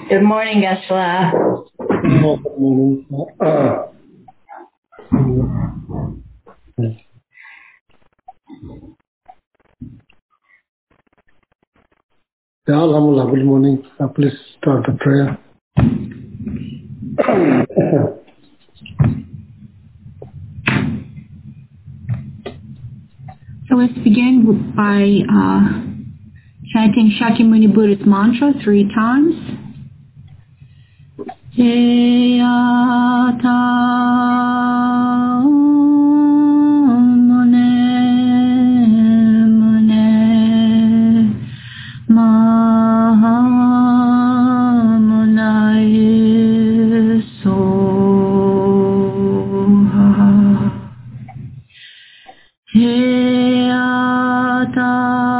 Good morning, Geshe-la. Good morning. Alhamdulillah, good morning. Please start the prayer. So let's begin by chanting Shakyamuni Buddha's mantra 3 times. Jayata Mune Mune Mahamunaye Soha. Jayata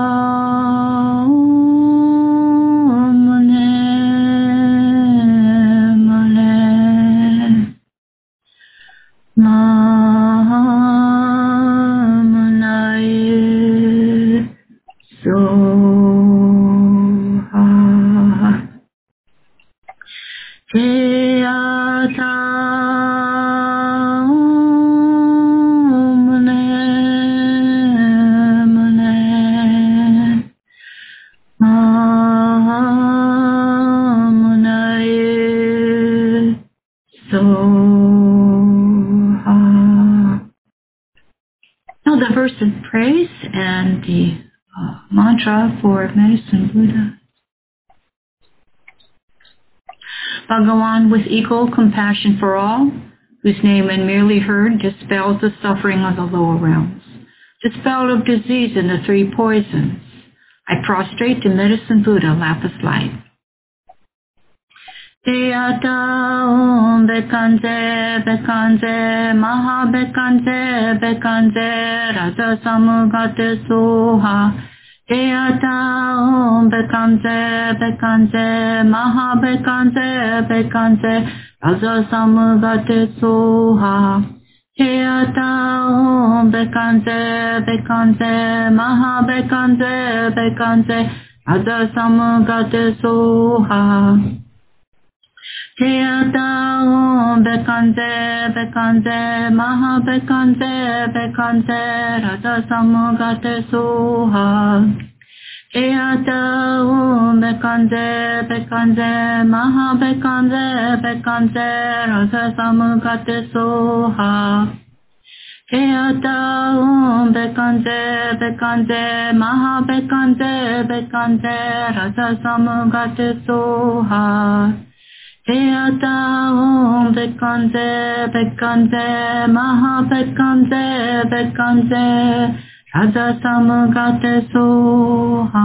Now the verse of praise and the mantra for Medicine Buddha. Bhagawan, with equal compassion for all, whose name when merely heard dispels the suffering of the lower realms, dispel of disease and the 3 poisons, I prostrate to Medicine Buddha, lapis light. Jayata Om Bekanze Bekanze Maha Bekanze Bekanze Raja Samugate Soha. Jayata Om Bekanze Bekanze Maha Bekanze Bekanze Raja Samugate Soha. Jayata Om Bekanze Bekanze Maha Bekanze Bekanze Raja Samugate Soha. Jayata Om Bekanze Bekanze Maha Bekanze Bekanze Raja Samugate Soha. Jayata Om Bekanze Bekanze Maha Bekanze Bekanze Raja Samugate Soha. Jayata Om Bekanze Bekanze Maha Bekanze Bekanze Raja Samugate Soha. Jayata Om Bekanze Bekanze Maha Bekanze Bekanze Raja Samugate Soha.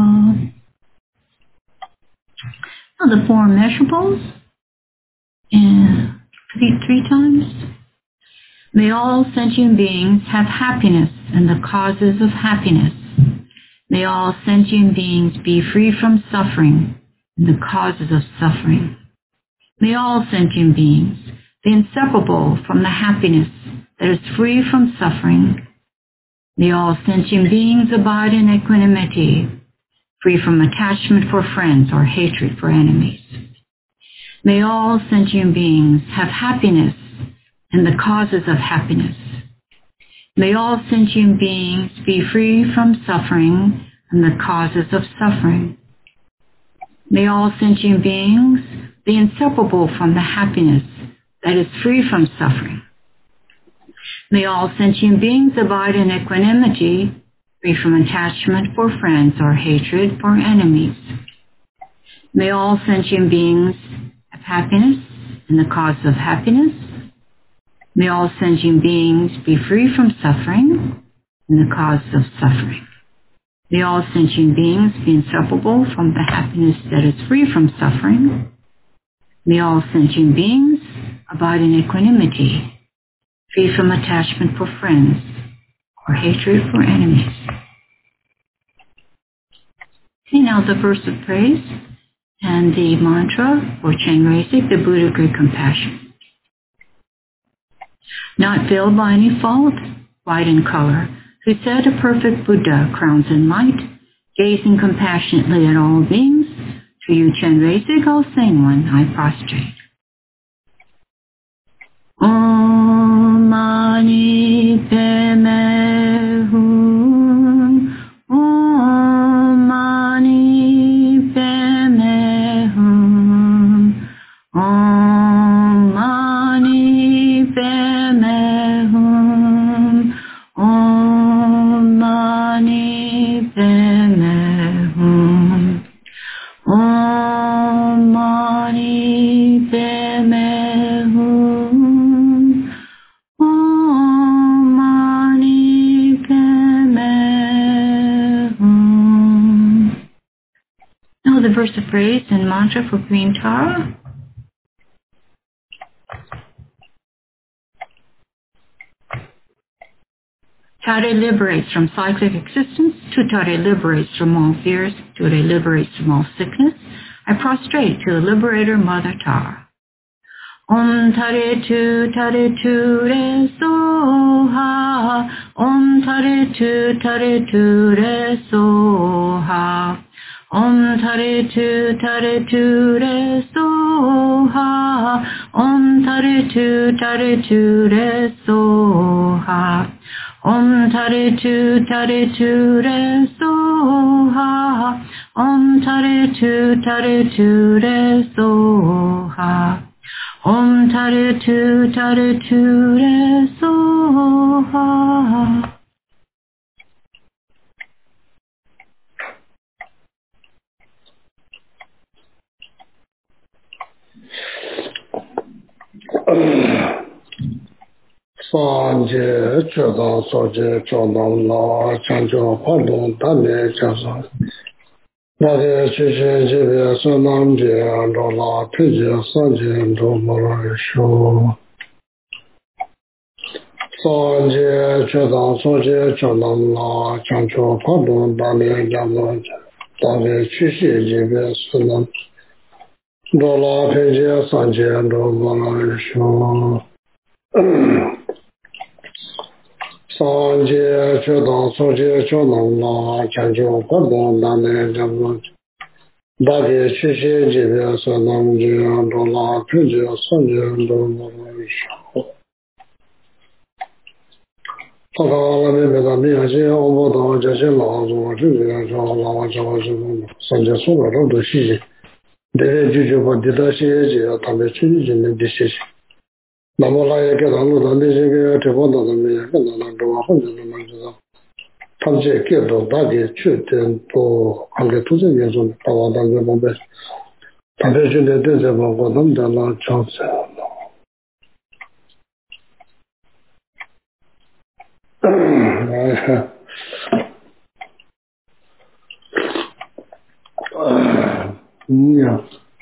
Now the 4 measurables and repeat 3 times. May all sentient beings have happiness and the causes of happiness. May all sentient beings be free from suffering and the causes of suffering. May all sentient beings be inseparable from the happiness that is free from suffering. May all sentient beings abide in equanimity, free from attachment for friends or hatred for enemies. May all sentient beings have happiness and the causes of happiness. May all sentient beings be free from suffering and the causes of suffering. May all sentient beings be inseparable from the happiness that is free from suffering. May all sentient beings abide in equanimity, free from attachment for friends or hatred for enemies. May all sentient beings have happiness and the cause of happiness. May all sentient beings be free from suffering and the cause of suffering. May all sentient beings be inseparable from the happiness that is free from suffering. May all sentient beings abide in equanimity, free from attachment for friends or hatred for enemies. See now the verse of praise and the mantra for Chenrezig, the Buddha of Great Compassion. Not veiled by any fault, white in color, who said a perfect Buddha crowns in light, gazing compassionately at all beings, To you, Chen Wei-Sig, I'll sing one. I prostrate. Om Mani Padme Hum. Om Mani Padme Hum. Om Mani Padme Hum. Om Mani Padme Hum. Om Mani Padme Hum. Om Mani Padme Hum. Now the verse of praise and mantra for Queen Tara. Tara liberates from cyclic existence. Tara liberates from all fears. Tara liberates from all sickness. I prostrate to the liberator, Mother Tara. Om Tare Tu Re Soha. Om Tare Tu Re Soha. Om Tare Tu Re Soha. Om Tare Tu Re Soha. Om Tare Tu Re Soha. Om Tare Tu Re Soha. Om Tare Tu Re Soha. Sanje Chodang Soje Chodang La Chanjo Padon Dane Chasan Nade Chiche Jibe Sonam Je Ando La Pije Sanje Ando Mara Sho Sanje Chodang Soje Chodang La Chanjo Padon Dane Chasan Nade Chiche Jibe Sonam Do La Pije Sanje Ando Mara Sho Sanje Chodang Soje Chodang La Chanjo Padon Dane Chasan Nade Chiche Jibe Sonam Je Ando La Pije Sanje Ando Mara Sho Yeah.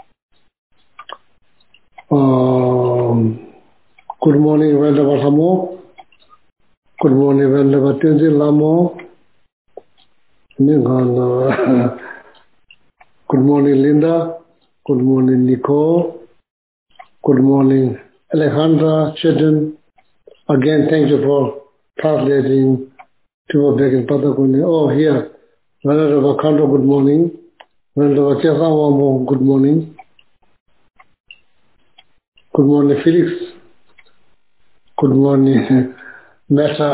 Good morning, Venerable Hamo. Good morning, Venerable Tenzin Lamo. Good morning, Linda. Good morning, Nicole. Good morning, Alejandra Chedden. Again, thank you for translating to back in Patagonia. Oh, here. Venerable Kando, good morning. Venerable Kesawamo, good morning. Good morning, Felix. Good morning, Meta.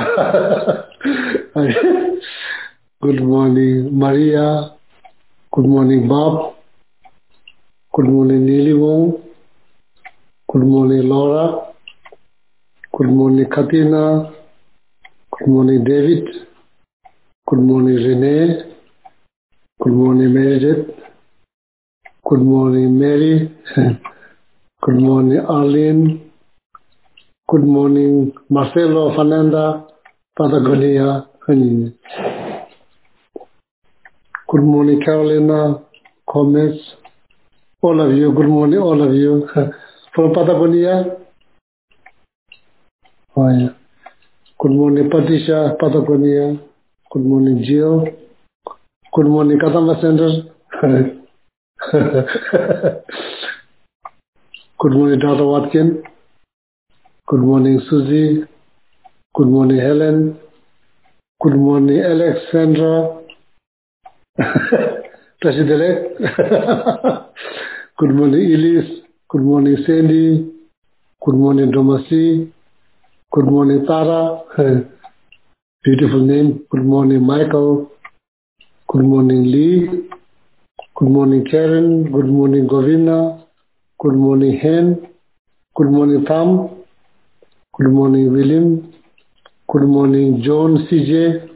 Good morning, Maria. Good morning, Bob. Good morning, Neely Wong. Good morning, Laura. Good morning, Katina. Good morning, David. Good morning, Renee. Good morning, Meredith. Good morning, Mary. Good morning, Arlene. Good morning, Marcelo, Fernanda, Patagonia. Good morning, Carolina, Gomez. All of you, good morning, all of you. From Patagonia. Oh, yeah. Good morning, Patricia, Patagonia. Good morning, Jill. Good morning, Katama Center. Good morning, Dr. Watkin. Good morning, Susie. Good morning, Helen. Good morning, Alexandra. Tashidele. Good morning, Elise. Good morning, Sandy. Good morning, Domasi. Good morning, Tara. Beautiful name. Good morning, Michael. Good morning, Lee. Good morning, Karen. Good morning, Govina. Good morning, Hen. Good morning, Tom. Good morning, William. Good morning, John, CJ.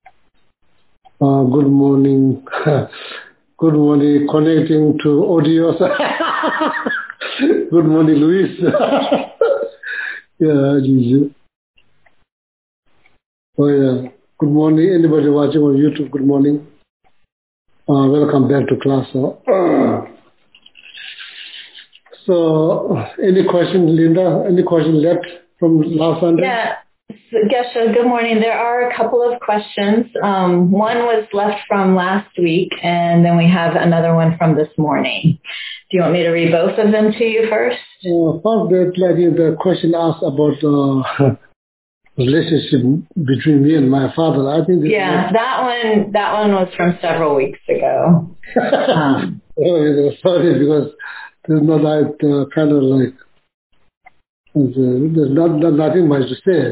Good morning. Good morning, connecting to audio. Good morning, Luis. Yeah, Jesus. Oh, yeah. Good morning, anybody watching on YouTube. Good morning. Welcome back to class. So, any question, Linda? Any question left from last Sunday? Yeah, Geshe, good morning. There are a couple of questions. One was left from last week, and then we have another one from this morning. Do you want me to read both of them to you first? First, the question asked about relationship between me and my father. I think that one was from several weeks ago. Sorry, because there's not that kind of like there's nothing much to say.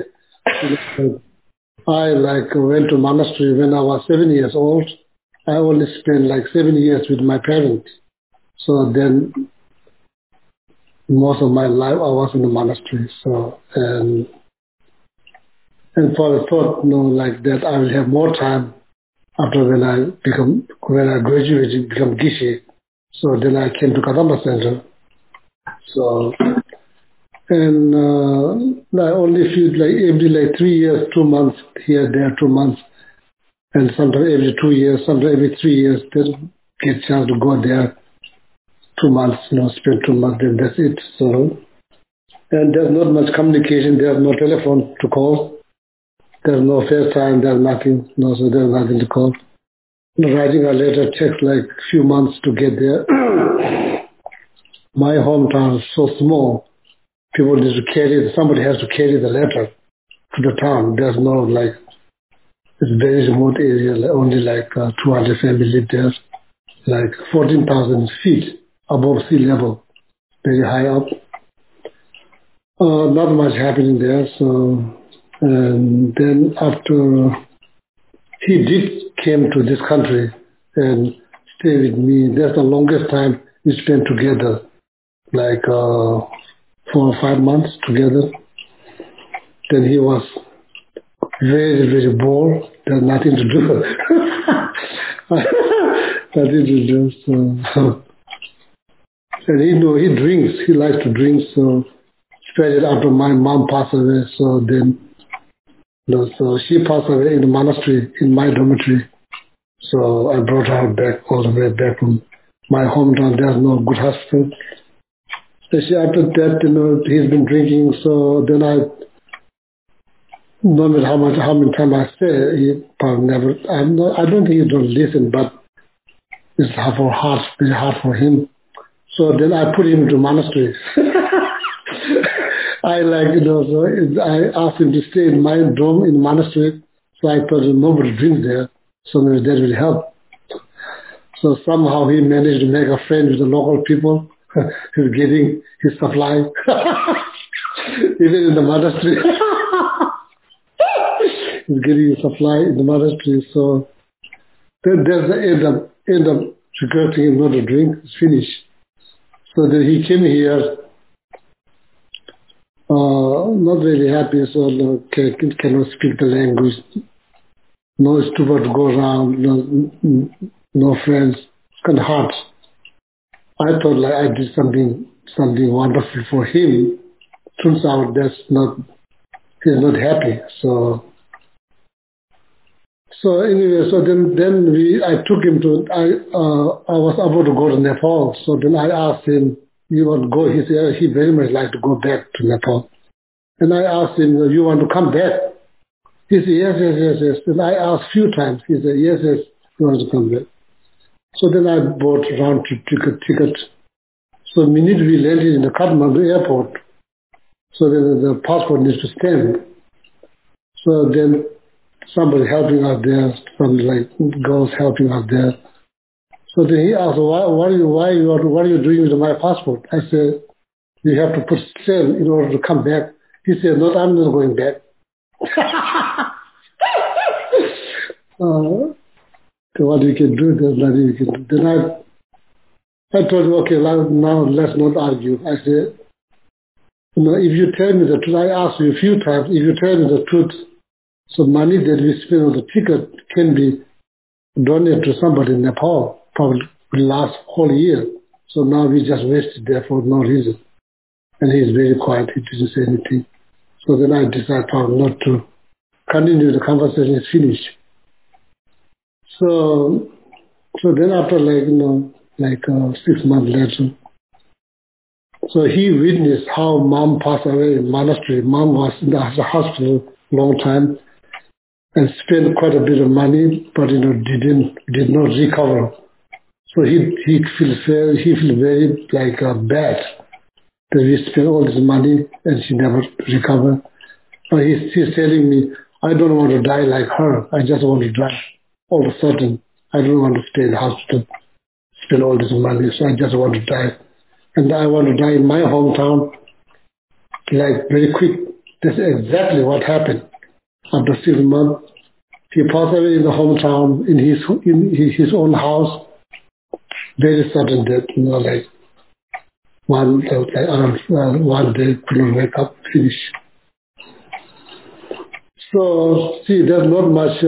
I went to monastery when I was 7 years old. I only spent 7 years with my parents. So then most of my life I was in the monastery. So and for the thought, that I will have more time after when I graduated, become Gishi. So then I came to Kadamba Center. So and I only feel every 3 years, 2 months here, there, 2 months, and sometimes every 2 years, sometimes every 3 years, then get a chance to go there 2 months, spend 2 months, then that's it. So, and there's not much communication, there's no telephone to call. There's no FaceTime, there's nothing, so there's nothing to call. Writing a letter takes few months to get there. My hometown is so small, people need to carry, somebody has to carry the letter to the town. There's no it's a very remote area, only 200 families live there, 14,000 feet above sea level, very high up. Not much happening there, so. And then after he came to this country and stay with me, that's the longest time we spent together, 4 or 5 months together. Then he was very, very bored. There's nothing to do. Nothing to do. So. And he drinks. He likes to drink. So especially after my mom passed away. So then. So she passed away in the monastery, in my dormitory. So I brought her back, all the way back from my hometown. There's no good hospital. Especially after that, he's been drinking. So then no matter how many times I say, he probably never, I don't think he don't listen, but it's very hard for him. So then I put him into monastery. I so I asked him to stay in my dorm in the monastery. So I thought nobody drinks there, so maybe that will help. So somehow he managed to make a friend with the local people. He's getting his supply, even in the monastery. He's getting his supply in the monastery. So then there's the end of recruiting him not to drink. It's finished. So then he came here. Not really happy, so cannot speak the language. No stupid to go around, no friends. It's kind of hard. I thought I did something wonderful for him. Turns out he's not happy. So anyway, so then I took him to, I was about to go to Nepal. So then I asked him, you want to go? He said he very much like to go back to Nepal. And I asked him, you want to come back? He said, yes. And I asked a few times. He said, yes, he wants to come back. So then I bought round ticket. So immediately we landed in the Kathmandu airport. So then the passport needs to stamp. So then somebody helping us there, some girls helping us there. So then he asked, what are you doing with my passport? I said, you have to put sale in order to come back. He said, no, I'm not going back. What you can do, there's nothing you can do. Then I told him, okay, now let's not argue. I said, if you tell me the truth, I asked you a few times, if you tell me the truth, so money that we spend on the ticket can be donated to somebody in Nepal, probably will last whole year. So now we just wasted there for no reason. And he's very quiet, he didn't say anything. So then I decided probably not to continue the conversation, it's finished. So then after 6 months later, so he witnessed how mom passed away in monastery. Mom was in the hospital long time and spent quite a bit of money, but did not recover. So he feels very bad that we spent all this money and she never recovered. But he's telling me, I don't want to die like her. I just want to die. All of a sudden, I don't want to stay in the hospital, spend all this money, so I just want to die. And I want to die in my hometown, very quick. That's exactly what happened. After 6 months, he passed away in the hometown, in his own house. Very sudden death, one day, couldn't wake up, finish. So, see, there's not much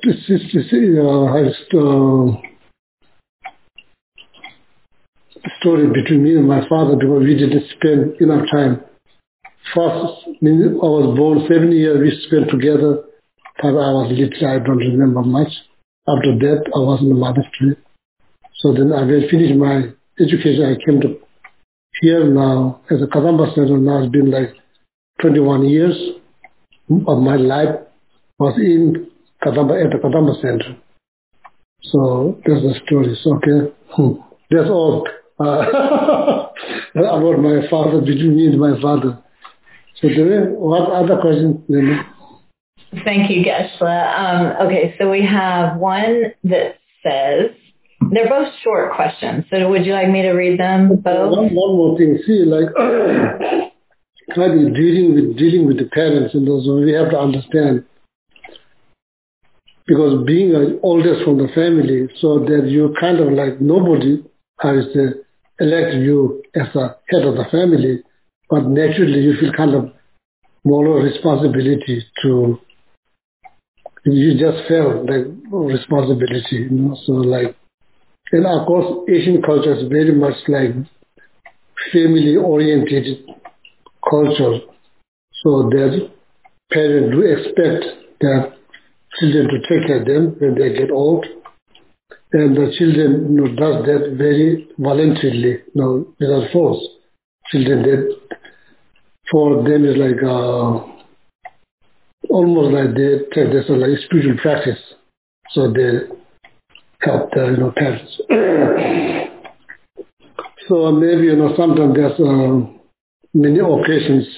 story between me and my father because we didn't spend enough time. First, I was born 7 years, we spent together. But I was little, I don't remember much. After that, I was in the monastery. So then I finished my education. I came to here now as a Kadamba center. Now it's been 21 years of my life was in Kadamba, at the Kadamba center. So that's the story. So, okay. That's all about my father, between me and my father. So what other questions? Thank you, Geshe-la. Okay, so we have one that says, they're both short questions, so would you like me to read them both? One more thing. See, dealing with the parents, and those, we have to understand, because being the oldest from the family, so that you kind of nobody has to elect you as a head of the family, but naturally you feel kind of moral responsibility to, you just feel responsibility, so and of course Asian culture is very much family oriented culture, so that parents do expect their children to take care of them when they get old, and the children does that very voluntarily, without force. Children, for them is almost they take this as spiritual practice, so they help the parents. So maybe sometimes there's many occasions,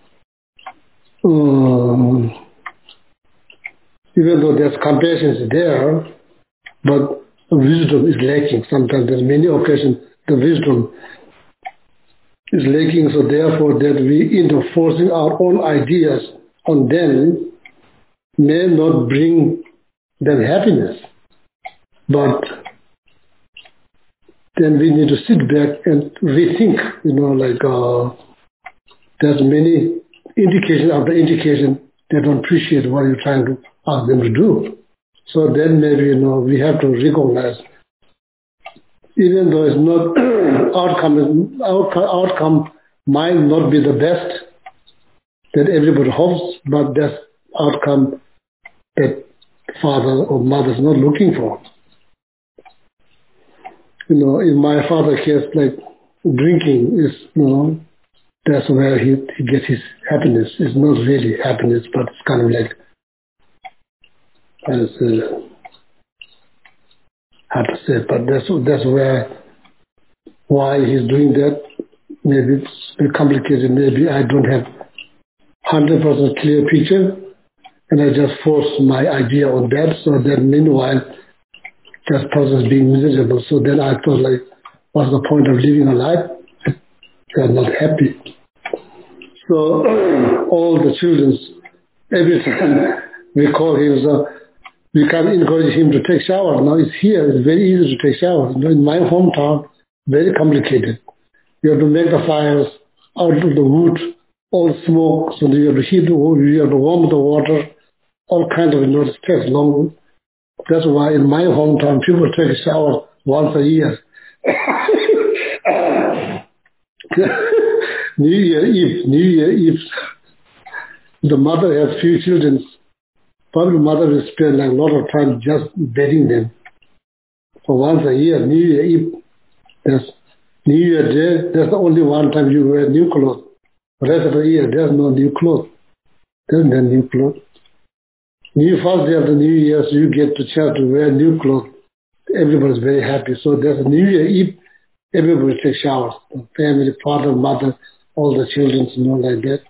even though there's compassion there, but wisdom is lacking. Sometimes there's many occasions the wisdom is lacking, so therefore that we end up forcing our own ideas on them may not bring them happiness. But then we need to sit back and rethink, there's many indication after indication they don't appreciate what you're trying to ask them to do. So then maybe, we have to recognize, even though it's not outcome might not be the best that everybody hopes, but that's outcome that father or mother is not looking for. In my father's case, drinking is, that's where he gets his happiness. It's not really happiness, but it's kind of hard to say, but that's why he's doing that. Maybe it's very complicated. Maybe I don't have 100% clear picture, and I just force my idea on that. So that meanwhile, that person is being miserable. So then I thought, like, what's the point of living a life? They are not happy. So all the children, every time we call him, so we can't encourage him to take shower. Now it's here, it's very easy to take shower. In my hometown, very complicated. You have to make the fires out of the wood, all smoke, so you have to heat the wood, you have to warm the water, all kinds of, it takes long. That's why in my hometown, people take a shower once a year. New Year Eve. The mother has few children. Probably mother will spend like a lot of time just bedding them. So once a year, New Year Eve, there's New Year Day, that's the only one time you wear new clothes. The rest of the year, there's no new clothes. There's no new clothes. First day of the New Year, so you get the chance to wear new clothes. Everybody's very happy. So there's a New Year Eve, everybody takes showers. The family, father, mother, all the children, like that.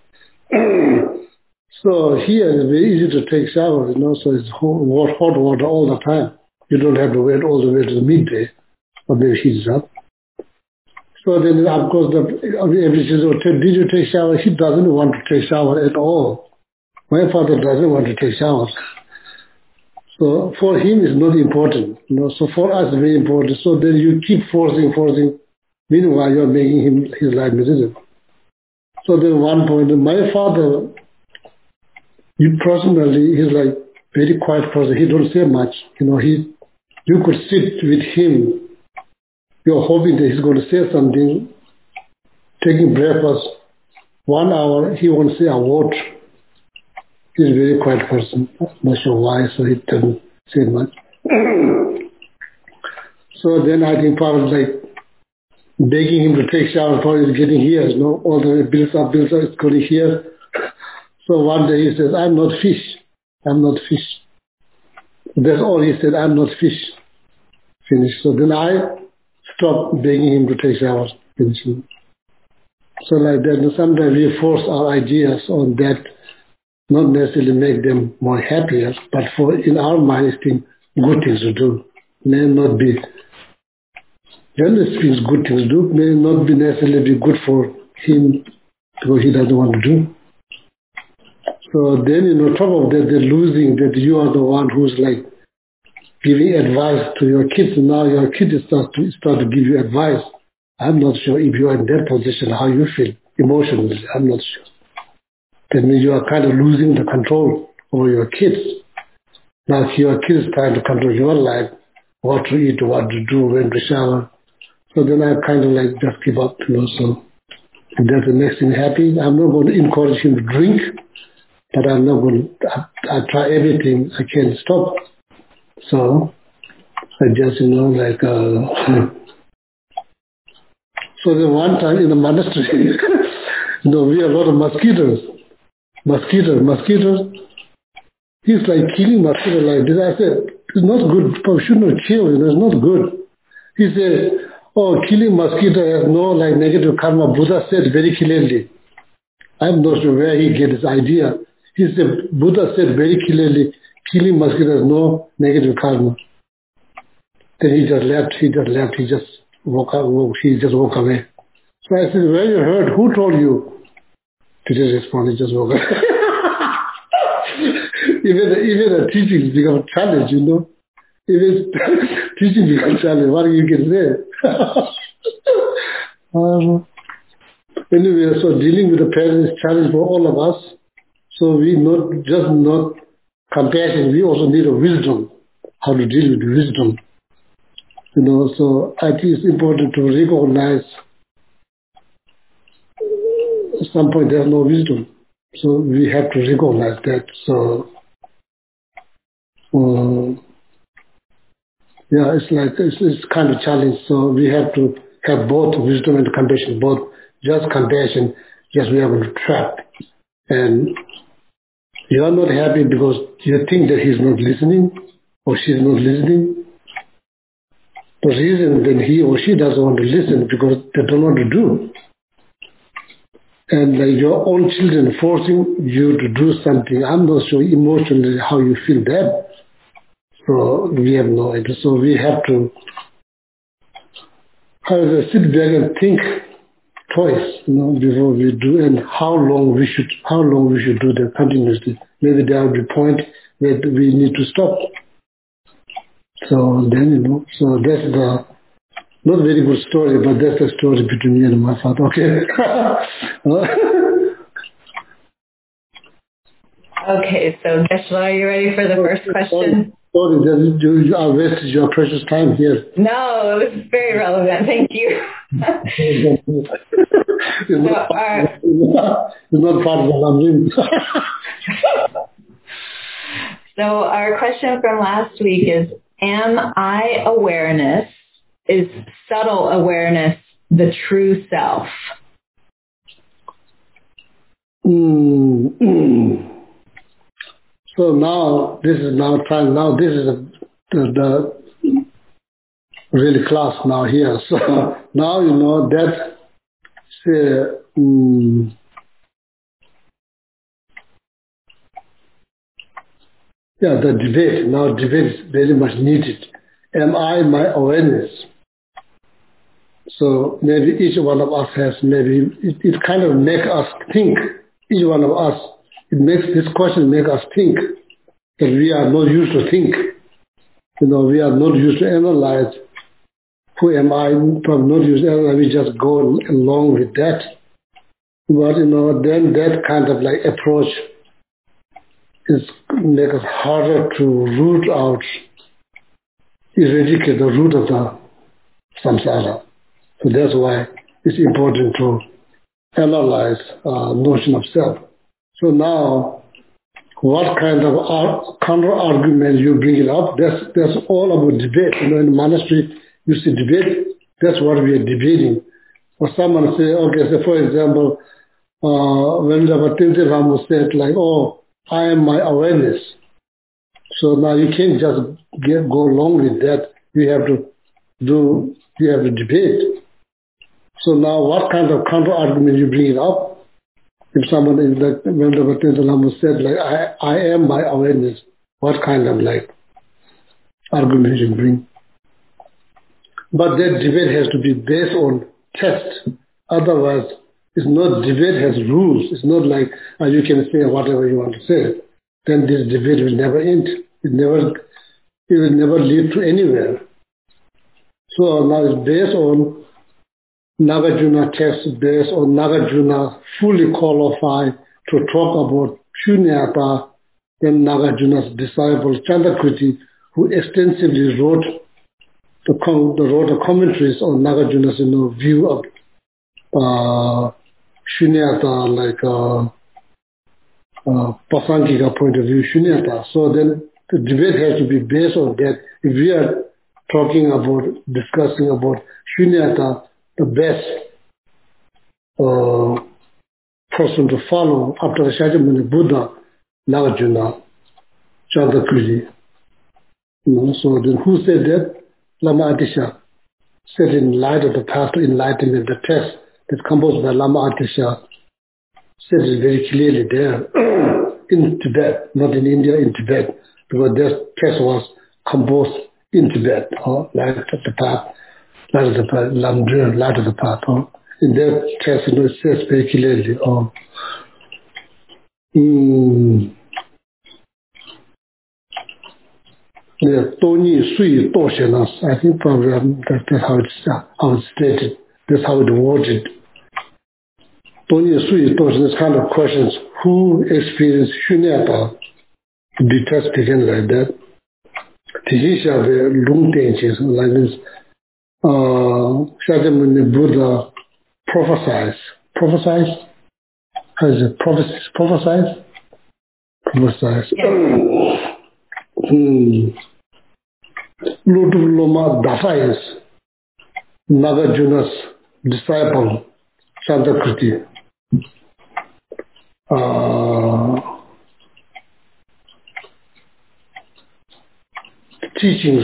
So here it's very easy to take showers, so it's hot water all the time. You don't have to wait all the way to the midday, or maybe heats up. So then, of course, every child says, did you take shower? He doesn't want to take shower at all. My father doesn't want to take showers. So for him, it's not important. So for us, it's very important. So then you keep forcing. Meanwhile, you're making his life miserable. So then one point, my father, he's like very quiet person. He don't say much. You could sit with him. You're hoping that he's going to say something. Taking breakfast, 1 hour, he won't say a word. He's a very quiet person. Not sure why, so he doesn't say much. So then I think probably like begging him to take shower, probably is getting here. All the way builds up, it's going here. So one day he says, I'm not fish. That's all he said, I'm not fish. Finish. So then I stopped begging him to take showers. Finish. So like that, sometimes we force our ideas on that, not necessarily make them more happier, but for in our minds, think good things to do. May not be, generally speaking, good things to do, may not be necessarily be good for him because he doesn't want to do. So then, top of that, they're losing that you are the one who's like giving advice to your kids. Now your kids start to give you advice. I'm not sure if you are in that position, how you feel emotionally. I'm not sure. That means you are kind of losing the control over your kids. Now your kids trying to control your life, what to eat, what to do, when to shower. So then I kind of like just give up, so if that's the next thing happy, I'm not going to encourage him to drink, but I'm not going to, I try everything I can stop. So I just, so then one time in the monastery, we have a lot of mosquitoes. Mosquitoes. He's like killing mosquitoes like this. I said, it's not good. People should not kill, it's not good. He said, killing mosquito has no negative karma. Buddha said very clearly. I'm not sure where he get his idea. He said, Buddha said very clearly, killing mosquito has no negative karma. Then he just left, he just walked away. So I said, where you heard, who told you? He didn't respond, he just walked away. Even the teachings become a challenge, Even teaching becomes a challenge, what you can say? Anyway, so dealing with the parents is a challenge for all of us. So we not compassion, we also need a wisdom, how to deal with wisdom. So I think it's important to recognize at some point there's no wisdom. So we have to recognize that. So, it's kind of challenge. So we have to have both wisdom and compassion, both just compassion, just we are going to trap. And you are not happy because you think that he's not listening or she's not listening. The reason that he or she doesn't want to listen because they don't want to do. And your own children forcing you to do something, I'm not sure emotionally how you feel that. So we have no idea. So we have to sit back and think twice, before we do, and how long we should do that continuously. Maybe there will be a point where we need to stop. So then, so that's the not very good story, but that's the story between me and my father. Okay. Okay, so Geshe-la, are you ready for the first question? Sorry, you are wasting your precious time here. No, it was very relevant. Thank you. It's not part of what I'm doing. So our question from last week is, am I awareness? Is subtle awareness the true self? So now, this is the really class now here. So now, that the debate. Now debate is very much needed. Am I my awareness? So maybe each one of us has, maybe it kind of makes us think, each one of us, this question make us think that we are not used to think. We are not used to analyze who am I, probably not used to analyze, we just go along with that. But, then that kind of like approach make us harder to root out, eradicate the root of the samsara. So that's why it's important to analyze notion of self. So now, what kind of counter argument you bring it up? That's all about debate. In the monastery, you see debate. That's what we are debating. Or someone say, okay, so for example, when Ravatinte Ramu said like, oh, I am my awareness. So now you can't just go along with that. You have to debate. So now what kind of counter argument you bring it up? If someone is like, when Ravatinte Ramu said like, I am my awareness, what kind of like argument you bring? But that debate has to be based on text. Otherwise, it's not, debate has rules. It's not like you can say whatever you want to say. Then this debate will never end. It will never lead to anywhere. So now it's based on Nagarjuna text, based on Nagarjuna fully qualified to talk about Shunyata, then Nagarjuna's disciple Chandrakriti, who extensively wrote the commentaries on Nagarjuna's view of Shunyata, like Pasangika point of view, Shunyata. So then the debate has to be based on that. If we are discussing about Shunyata, the best person to follow after the Shakyamuni Buddha, Nagarjuna, Chandrakriti. So then who said that? Lama Atisha said in light of the path to enlightenment, the text that's composed by Lama Atisha said it very clearly there in Tibet, not in India, in Tibet, because that text was composed in Tibet, light of the path, light of the path, Lamdre, light of the path. In that text, it says very clearly, I think probably that's how it's stated, that's how it worded. This kind of questions, who experienced Shunyata, the test began like that. Tijisha the Lungtenches, like this, Shakyamuni Buddha prophesies. How is it? Prophesies? Lutu Loma Dafais, Nagarjuna's disciple, Chandrakriti. Teachings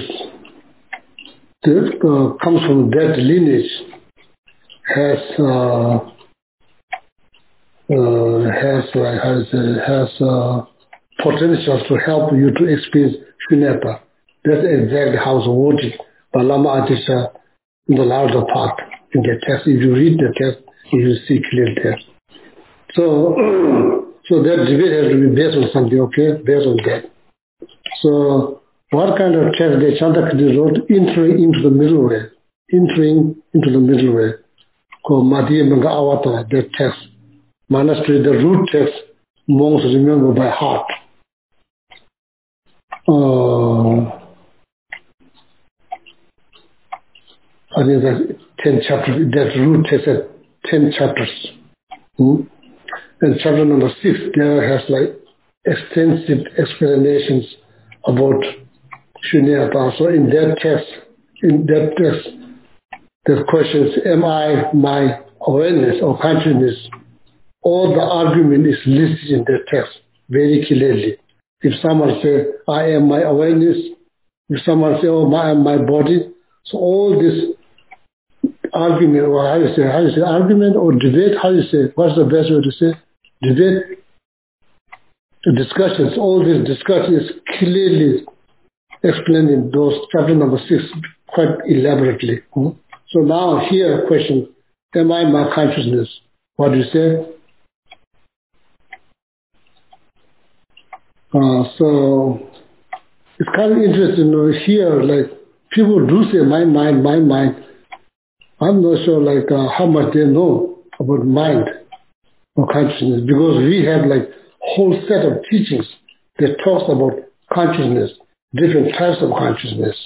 that comes from that lineage has potential to help you to experience Shunyata. That's exactly how it's worded by Lama Atisha in the larger part in the text. If you read the text, you will see clear there. So that debate has to be based on something, okay? Based on that. So what kind of text the Chantakati wrote? Entering into the middle way. Entering into the middle way. Called Madhya Manga Avata, that text. Monastery, the root text, monks remember by heart. I think that's 10 chapters. That root text has 10 chapters. And chapter number 6, there has like extensive explanations about Shunyata. So in that text, the questions, am I my awareness or consciousness? All the argument is listed in the text very clearly. If someone says, I am my awareness, if someone says, oh, I am my body, so all this argument, or how you say argument or debate, how you say, what's the best way to say? Debate, the discussions, all this discussion is clearly explained in those chapter number 6 quite elaborately. So now here question, am I my consciousness? What do you say? So it's kind of interesting here, like people do say my mind. I'm not sure like how much they know about mind or consciousness, because we have like whole set of teachings that talks about consciousness, different types of consciousness.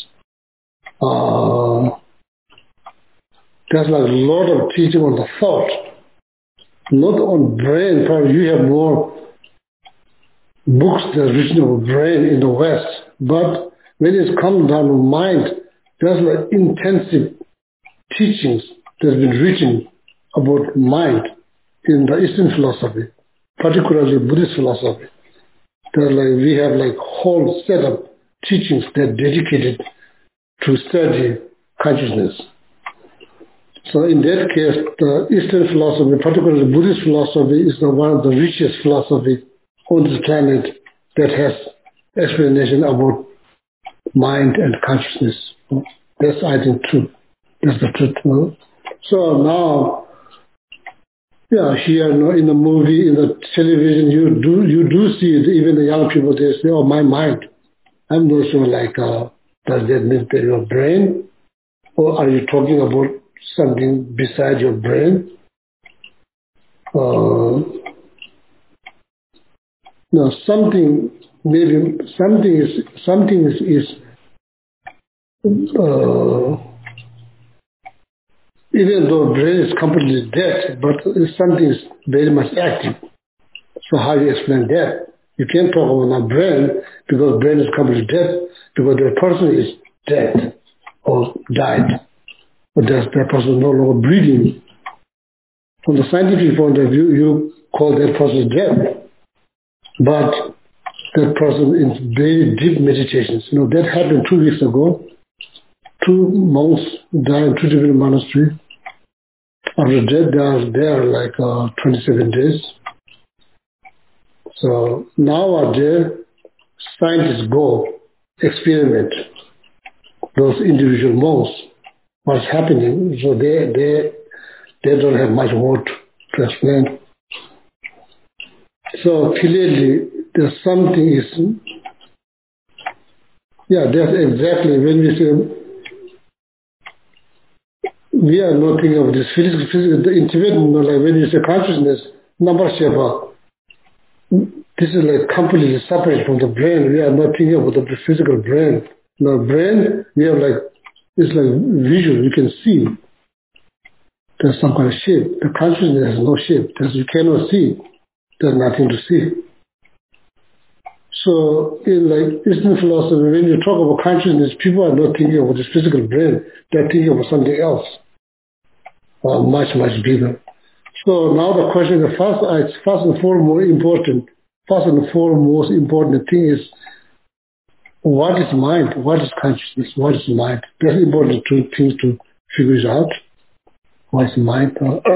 There's like a lot of teaching on the thought, not on brain. Probably you have more books that are written about brain in the West, but when it comes down to mind, there's like intensive teachings that have been written about mind in the Eastern philosophy, particularly Buddhist philosophy. We have like whole set of teachings that are dedicated to study consciousness. So in that case, the Eastern philosophy, particularly Buddhist philosophy, is one of the richest philosophy on this planet that has explanation about mind and consciousness. That's, I think, true. That's the truth. So now, here in the movie, in the television, you do see it, even the young people, they say, oh, my mind. I'm not sure, does that mean that your brain? Or are you talking about something besides your brain? No, something is even though brain is completely dead, but something is very much active. So how do you explain that? You can't talk about a brain because brain is completely dead, because the person is dead or died, or that person is no longer breathing. From the scientific point of view, you call that person dead, but that person is very deep meditations. That happened 2 weeks ago. 2 monks died in 2 different monasteries. After that, they are there 27 days. So nowadays, scientists go experiment those individual monks, what's happening. So they don't have much word to explain. So clearly, there's something is, that's exactly when we say, we are not thinking of this physical, the intimate, when you say consciousness, number shepa, this is completely separate from the brain. We are not thinking about the physical brain. Now, brain, we have it's visual, you can see. There's some kind of shape. The consciousness has no shape. You cannot see. There's nothing to see. So in Eastern philosophy, when you talk about consciousness, people are not thinking about this physical brain. They're thinking about something else, much, much bigger. So now the question, the first and foremost important thing is, what is mind? What is consciousness? What is mind? That's important two things to figure it out. What is mind?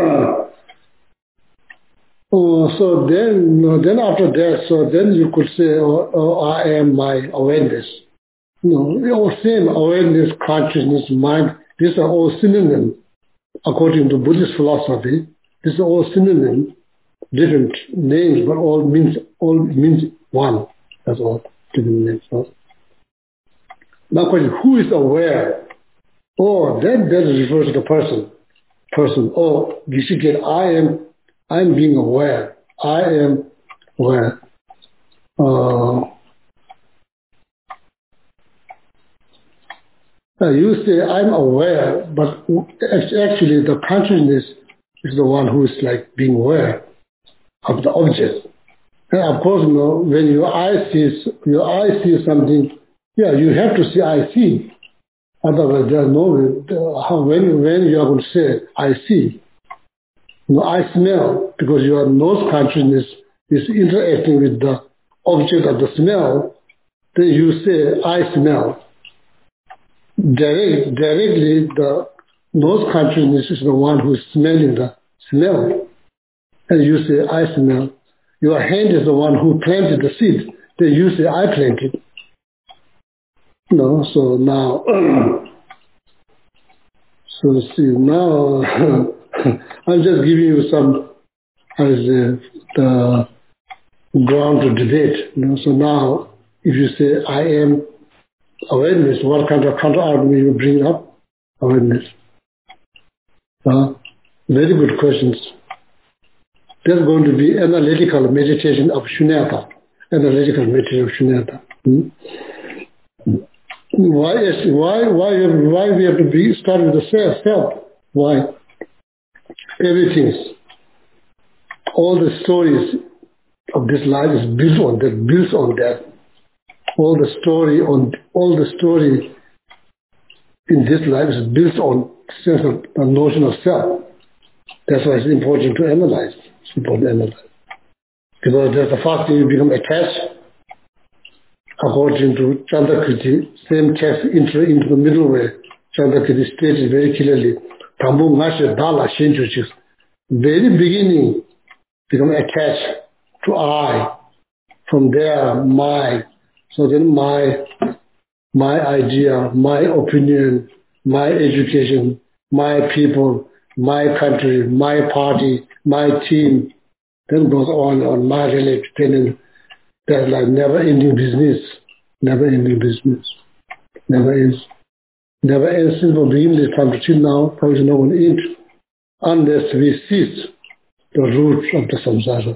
So then after that, so then you could say, I am my awareness. all same awareness, consciousness, mind, these are all synonyms. According to Buddhist philosophy, these are all synonyms, different names, but all means one. That's all. Different names. Now, question: who is aware? Oh, that refers to the person. Oh, Gishike, I am being aware. I am aware. You say I'm aware, but actually the consciousness is the one who is like being aware of the object. And of course, when your eye sees something, you have to say I see. Otherwise, there's no way. When you are going to say I see, I smell, because your nose consciousness is interacting with the object of the smell. Then you say I smell. Directly, the nose consciousness is the one who is smelling the smell. And you say, I smell. Your hand is the one who planted the seed. Then you say, I planted. So now, I'm just giving you some as the ground to debate. So now, if you say, I am awareness, what kind of counter-argument you bring up? Awareness. Very good questions. There's going to be analytical meditation of Shunyata. Analytical meditation of Shunyata. Why we have to start with the self? Why? Everything, all the stories of this life is built on that. All the story in this life is built on sense of the notion of self. That's why it's important to analyze. Because that's the first thing you become attached. According to Chandrakirti, same text enter into the middle way. Chandrakirti stated very clearly, Tambu Ngashe Dala Shenchuchis. Very beginning, become attached to I. From there, my. So then my idea, my opinion, my education, my people, my country, my party, my team, then goes on my relative. Then there's like never-ending business. Never ends. Never ends since the beginning from till now, there is no one end unless we cease the roots of the samsara.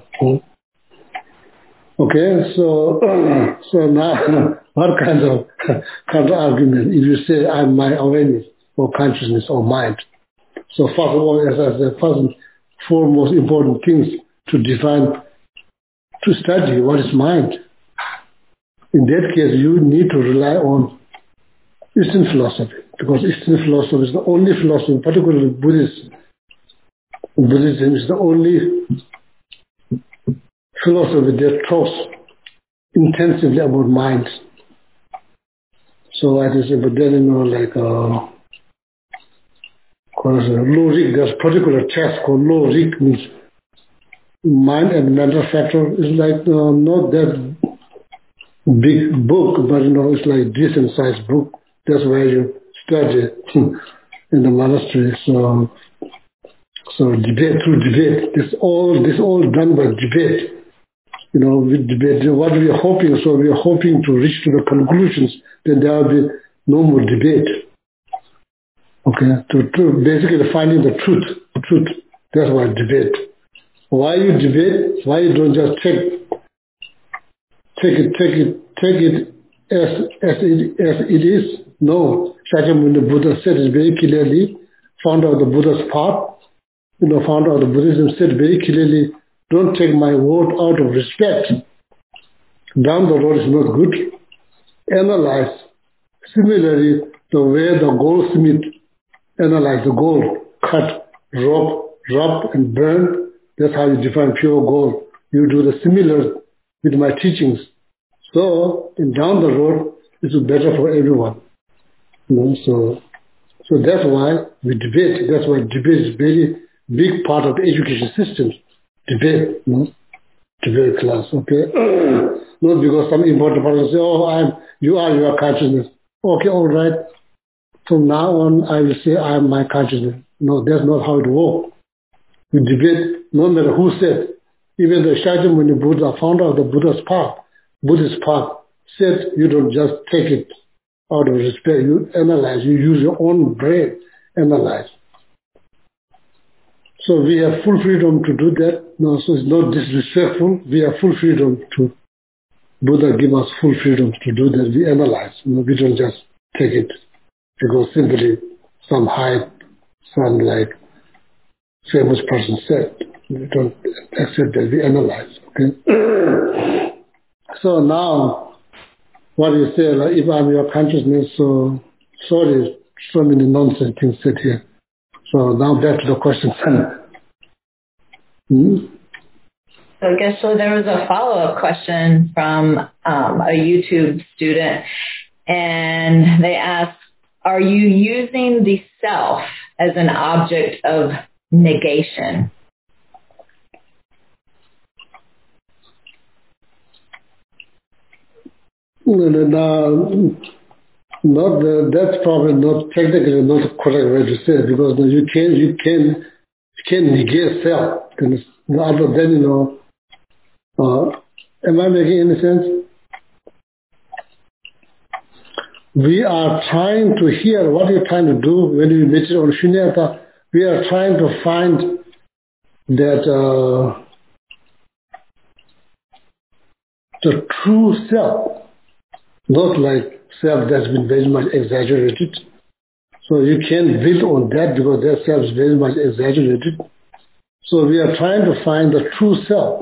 Okay, so now, what kind of counter-argument if you say I'm my awareness or consciousness or mind? So first of all, as I said, first and foremost important things to define, to study what is mind. In that case, you need to rely on Eastern philosophy, because Eastern philosophy is the only philosophy, particularly Buddhism is the only philosophy that talks intensively about mind. So I just say, but then low-rig, there's a particular text called low-rig, means mind and mental factor is like not that big book, but it's like decent sized book. That's where you study in the monastery. So debate. This all done by debate. With debate, what we are hoping. So we are hoping to reach to the conclusions. Then there will be no more debate. Okay, to basically finding the truth. That's why debate. Why you debate? Why you don't just take it as it is? No. Shakyamuni Buddha said it very clearly. Founder of the Buddha's path, founder of the Buddhism said very clearly, don't take my word out of respect. Down the road is not good. Analyze. Similarly, the way the goldsmith analyze the gold, cut, rub, and burn. That's how you define pure gold. You do the similar with my teachings. So, down the road, it is better for everyone. So that's why we debate. That's why debate is a very big part of the education system. Debate, debate class, okay? Not because some important person say, you are your consciousness. okay, all right, from now on I will say I am my consciousness. No, that's not how it works. We debate, no matter who said. Even the Shakyamuni Buddha, founder of the Buddhist path, said you don't just take it out of respect. You analyze. You use your own brain, analyze. So we have full freedom to do that. No, so it's not disrespectful. We have full freedom to, Buddha give us full freedom to do that. We analyze. No, we don't just take it because simply some hype, some like famous person said. We don't accept that. We analyze. Okay. So now, what you say, like, if I'm your consciousness, so sorry, so many nonsense things said here. So now back to the question. So I guess so there was a follow-up question from a YouTube student, and they asked, are you using the self as an object of negation? That's probably not technically not the correct way to say it, because you can negate self. Other than, am I making any sense? We are trying to hear what you're trying to do when you meditate on Shunyata. We are trying to find that the true self, not like self that's been very much exaggerated. So you can't build on that because that self is very much exaggerated. So we are trying to find the true self.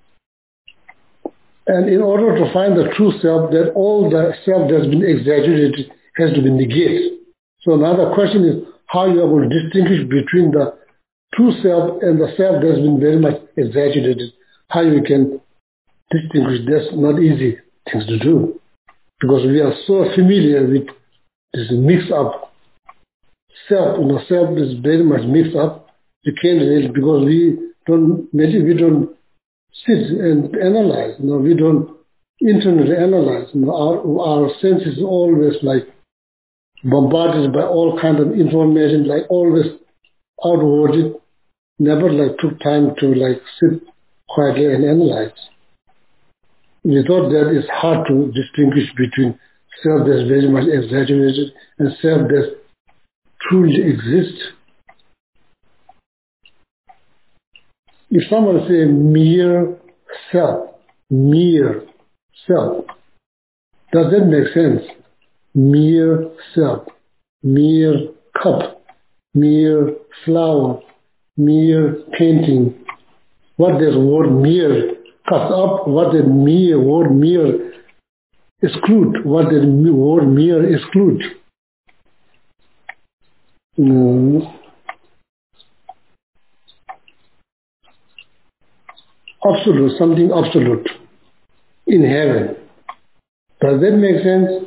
And in order to find the true self, that all the self that's been exaggerated has to be negated. So now the question is how you are going to distinguish between the true self and the self that's been very much exaggerated. How you can distinguish, that's not easy things to do. Because we are so familiar with this mix-up self. Self is very much mixed up. You can't really, because we don't sit and analyze. We don't internally analyze. Our senses is always like bombarded by all kinds of information, like always outwarded. Never like took time to like sit quietly and analyze. Without that, it's hard to distinguish between self that's very much exaggerated and self that truly exists. If someone say mere self, does that make sense? Mere self, mere cup, mere flower, mere painting. What does word mere cut up? What does word mere exclude? What does word mere exclude? Absolute, something absolute in heaven. Does that make sense?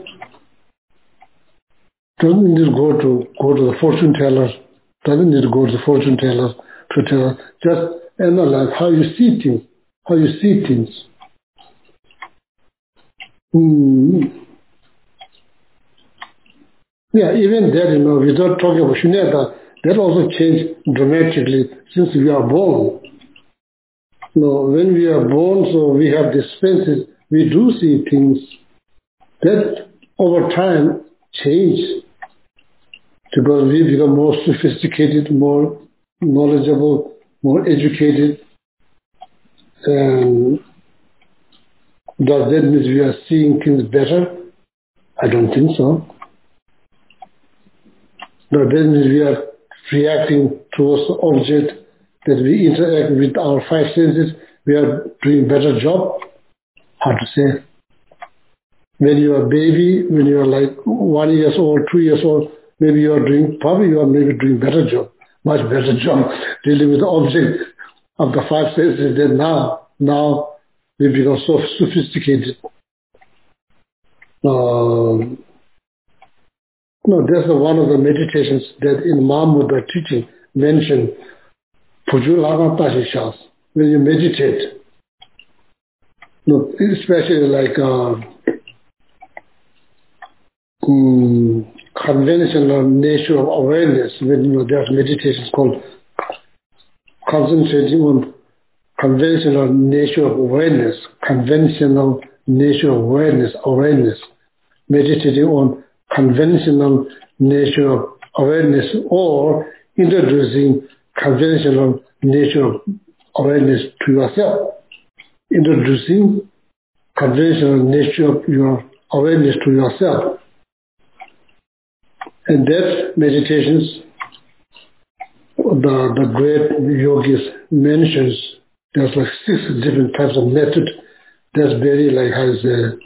Doesn't need to go to the fortune teller. Doesn't need to go to the fortune teller to tell. Just analyze how you see things. How you see things. Yeah, even that, without talking about Shunyata, that also changed dramatically since we are born. When we are born, so we have these senses, we do see things that over time change because we become more sophisticated, more knowledgeable, more educated. And does that mean we are seeing things better? I don't think so. Does that mean we are reacting towards the object that we interact with our five senses, we are doing better job? Hard to say. When you are a baby, when you are like 1 year old, 2 years old, maybe you are doing better job, much better job dealing with the object of the five senses than now. Now we become so sophisticated. That's one of the meditations that in Mahamudra teaching mentioned. When you meditate, especially like conventional nature of awareness. When there's meditations called concentrating on conventional nature of awareness, conventional nature of awareness, meditating on conventional nature of awareness, or introducing conventional nature of awareness to yourself. Introducing conventional nature of your awareness to yourself. And that meditations, the great yogis mentions, there's like 6 different types of method that's very has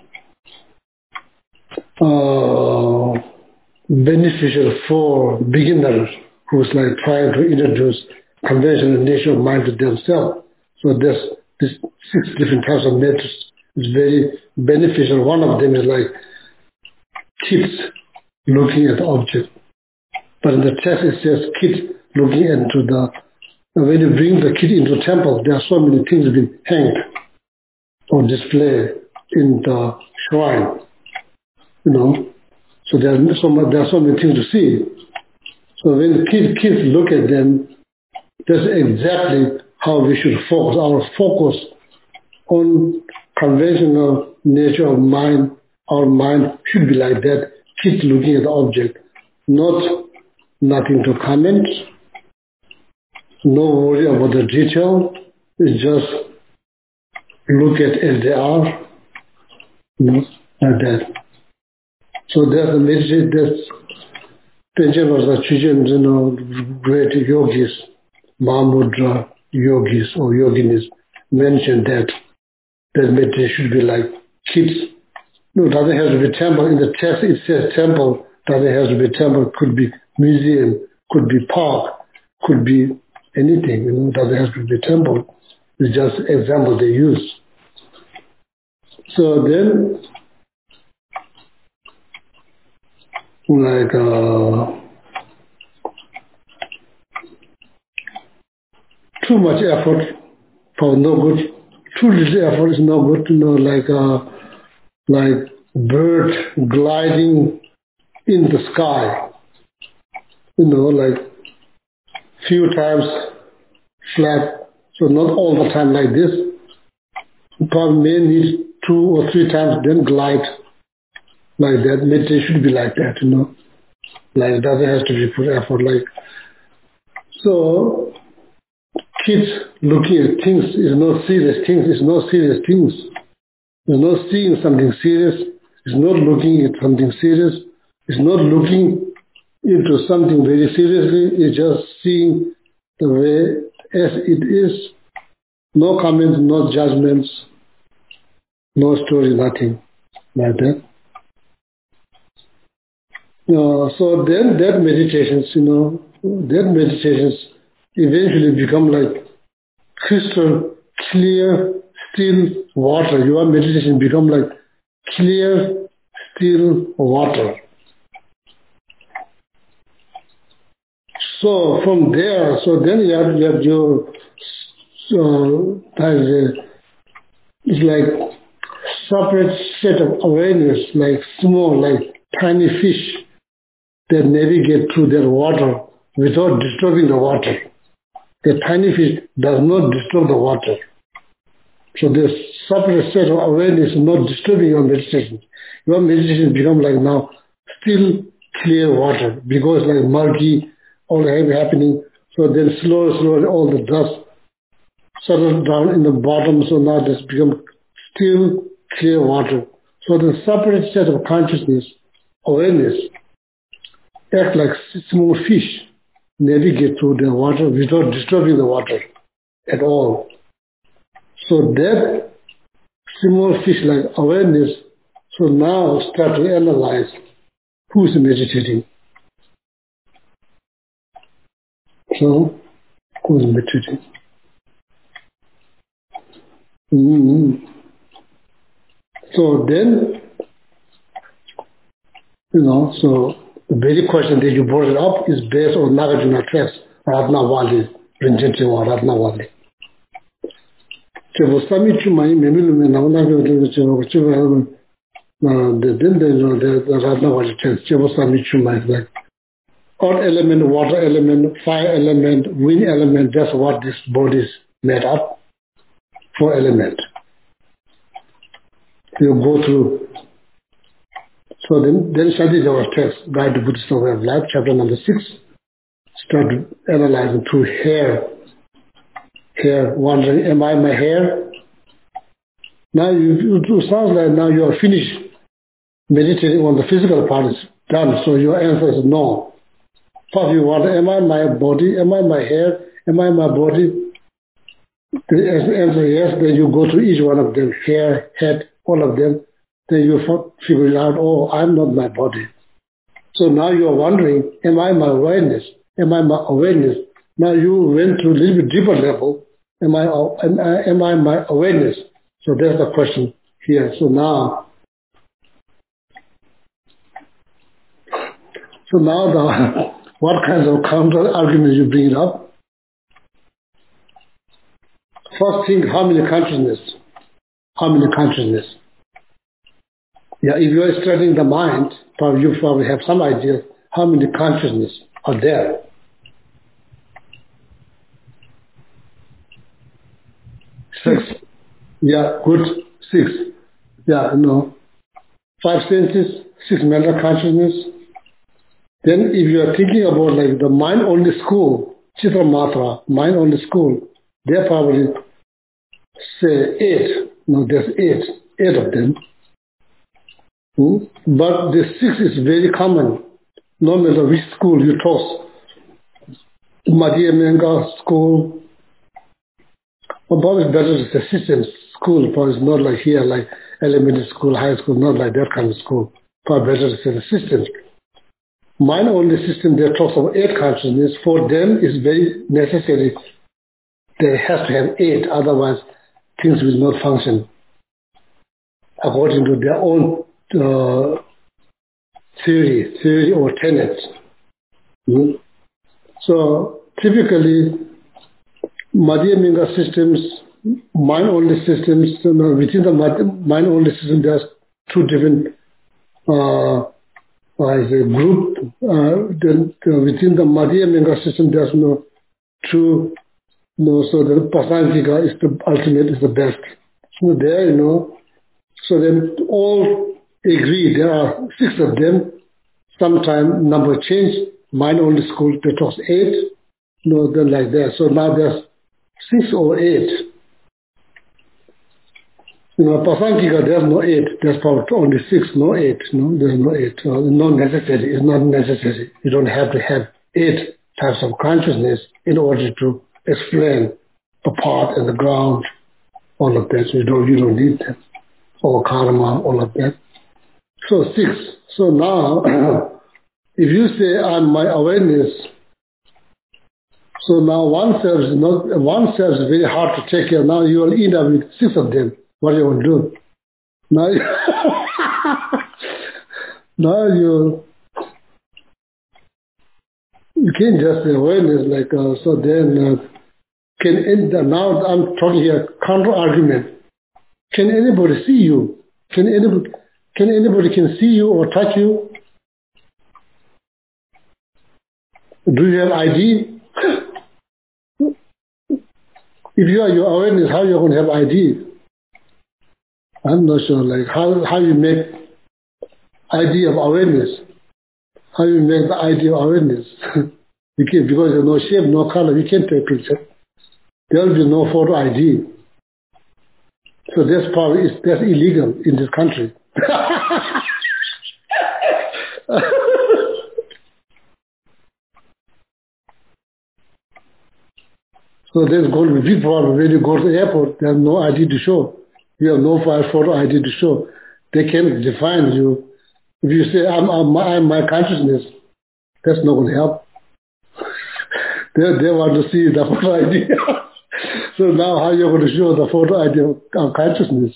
beneficial for beginners who's trying to introduce conventional nature of mind to themselves. So there's these 6 different types of methods. It's very beneficial. One of them is kids looking at the object. But in the text it says kids looking into when you bring the kid into the temple, there are so many things being hanged or displayed in the shrine. So there are so many things to see. So when the kids look at them, that's exactly how we should focus. Our focus on conventional nature of mind, our mind should be like that. Kids looking at the object, nothing to comment, no worry about the detail. It's just look at as they are, like that. So that's the message that Panchavaza Chijan, great yogis, Mahamudra yogis or yoginis mentioned that meditation should be like kids. No, it doesn't have to be temple. In the text it says temple, doesn't have to be temple, could be museum, could be park, could be anything. It doesn't have to be temple. It's just example they use. So then, too much effort for no good. Too little effort is no good. Like bird gliding in the sky. Few times flat. So not all the time like this. Probably may need 2 or 3 times, then glide like that. Meditation should be like that, It doesn't have to be put effort. So kids looking at things is not serious things. It's not serious things. It's not seeing something serious. It's not looking at something serious. It's not looking into something very seriously. It's just seeing the way as it is. No comments, no judgments, no story, nothing like that. So then that meditations, eventually become like crystal clear, still water. Your meditation become like clear, still water. So from there, then you have your, it's like separate set of awareness, like small, like tiny fish that navigate through their water without disturbing the water. The tiny fish does not disturb the water. So this separate set of awareness is not disturbing your meditation. Your meditation becomes like now still clear water because like murky, all heavy happening. So then slowly all the dust settles down in the bottom. So now this becomes still clear water. So the separate set of consciousness, awareness, act like small fish, navigate through the water without disturbing the water at all. So that small fish-like awareness, so now start to analyze who's meditating. So, who's meditating? So then, so the very question that you brought it up is based on Nagarjuna text, Ratnavali, Rinjentiwa Ratnavali. Then the Ratna was changed. Jivasamichuma is like earth element, water element, fire element, wind element. That's what this body is made up. 4 elements. You go through. So then Shantideva was text, Guide to Buddhist Way of Life, chapter number 6. Start analyzing through hair, wondering, am I my hair? Now it sounds like now you are finished meditating on the physical part is done, so your answer is no. First you wonder, am I my body? Am I my hair? Am I my body? The answer is yes. Then you go to each one of them, hair, head, all of them. Then you figure out, oh, I'm not my body. So now you are wondering, am I my awareness? Am I my awareness? Now you went to a little bit deeper level. Am I my awareness? So that's the question here. So now what kinds of counter arguments you bring up? First thing, how many consciousness? Yeah, if you are studying the mind, you probably have some idea how many consciousness are there. 6. Yeah, good. 6. Yeah, 5 senses, 6 mental consciousness. Then if you are thinking about like the mind-only school, Chitramatra, mind-only school, they probably say 8. No, there's 8 of them. But the 6 is very common, no matter which school you talk. Madhyamanga school, probably better is a system school, probably it's not like here, like elementary school, high school, not like that kind of school. Probably better is a system. Mind-only system, they talk about 8 consciousness. For them, it's very necessary. They have to have 8, otherwise things will not function according to their own theory or tenets. So typically, Madhyamanga systems, mind-only systems, within the mind-only system, there's 2 different as a group. Then within the Madhyamanga system, there's so the Pasantika is the ultimate, is the best. So there, so then all agree, there are 6 of them. Sometime number change, mind-only school, they talk 8, then like that. So now there's 6 or 8. Pasantika, there's no 8. There's probably only 6, no 8. There's no 8. Not necessary. It's not necessary. You don't have to have 8 types of consciousness in order to explain the part and the ground, all of that. So you don't need them. Or karma, all of that. So 6. So now, if you say I'm my awareness, so now one self is very hard to take care of. Now you will end up with 6 of them. What you will do? Now, you can't just say awareness like so. Then now I'm talking here counter argument. Can anybody see you? Can anybody see you or touch you? Do you have ID? If you are your awareness, how are you going to have ID? I'm not sure, like how you make ID of awareness. How you make the ID of awareness. You can't, because there's no shape, no color, you can't take picture. There will be no photo ID. So that's illegal in this country. So there's going to be a big problem. When you go to the airport, there's no ID to show. You have no photo ID to show. They can't define you. If you say, I'm my consciousness, that's not going to help. They want to see the photo ID. So now how are you going to show the photo ID of consciousness?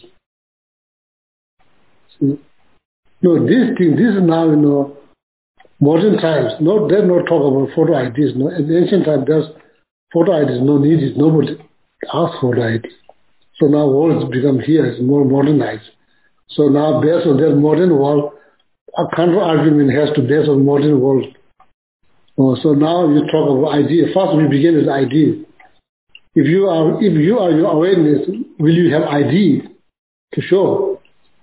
See? No, this is now, modern times. No, they're not talking about photo IDs. No, in ancient times, there's photo IDs, no needed. Nobody asks photo ID. So now world's become here, it's more modernized. So now based on that modern world, a counter-argument has to base on modern world. So now you talk about idea. First we begin with idea. If you are your awareness, will you have idea to show?